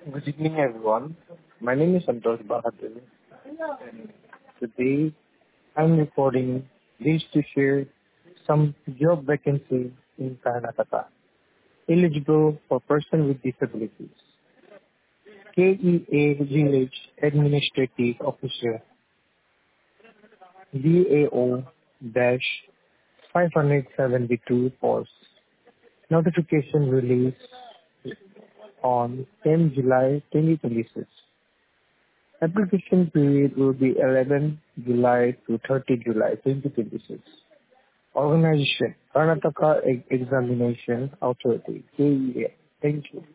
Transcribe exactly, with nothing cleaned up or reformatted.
Good evening, everyone. My name is Santosh Bahadur, and today I'm recording this to share some job vacancies in Karnataka eligible for person with disabilities. K E A Village Administrative Officer D A O five seventy-two post. Notification released on tenth July twenty twenty-six. Application period will be eleventh July to thirtieth July twenty twenty-six. Organization, Karnataka E- Examination Authority, K E A. Thank you.